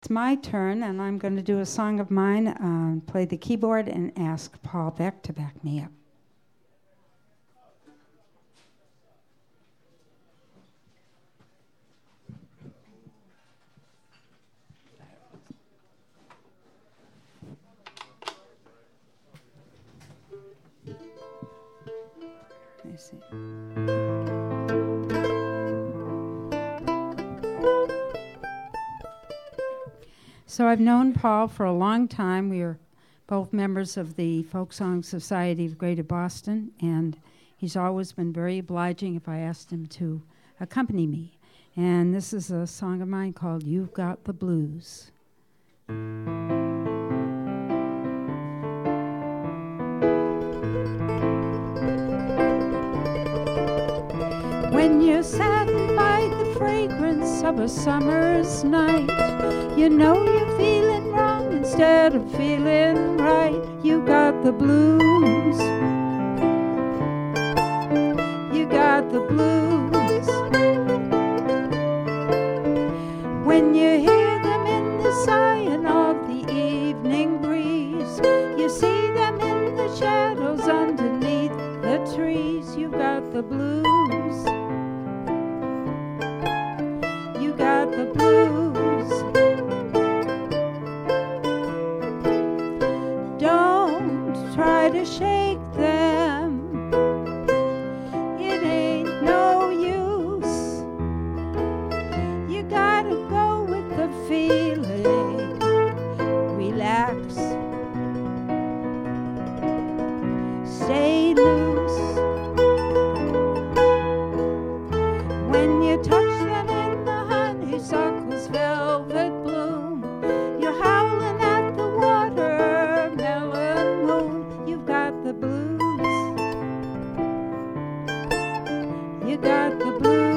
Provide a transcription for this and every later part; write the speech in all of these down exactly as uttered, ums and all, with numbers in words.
It's my turn, and I'm going to do a song of mine, uh, play the keyboard, and ask Paul Beck to back me up. Let me see. So I've known Paul for a long time. We are both members of the Folk Song Society of Greater Boston, and he's always been very obliging if I asked him to accompany me. And this is a song of mine called You've Got the Blues. When you're saddened by the fragrance of a summer's night, you know you're feeling wrong instead of feeling right. You got the blues. You got the blues. When you hear them in the sighing of the evening breeze, you see them in the shadows underneath the trees. You got the blues. You got the blues. Don't try to shake them. It ain't no use. You gotta go with the feeling. Relax. Stay loose. When you touch them in the honeysuckle's velvet bloom, you're howling at the watermelon moon. You've got the blues. You got the blues.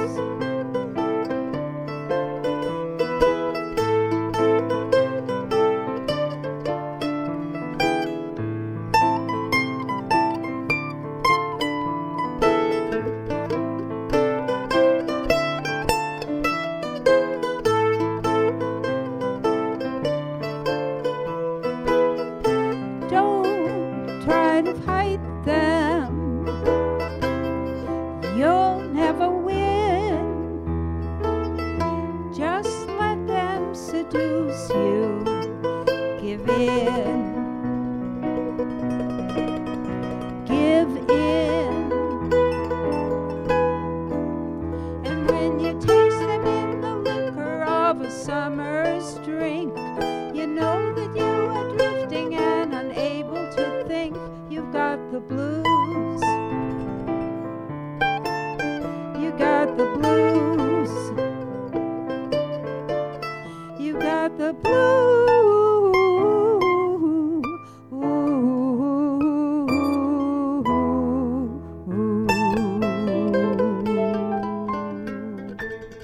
Don't try to fight them. You'll never win. Just let them seduce you. Give in. Give in. And when you taste them in the liquor of a summer's drink, you know that you are drifting and unable to think. You've got the blues. You got the blues. You got the blues.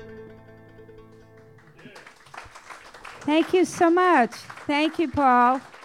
Thank you so much. Thank you, Paul.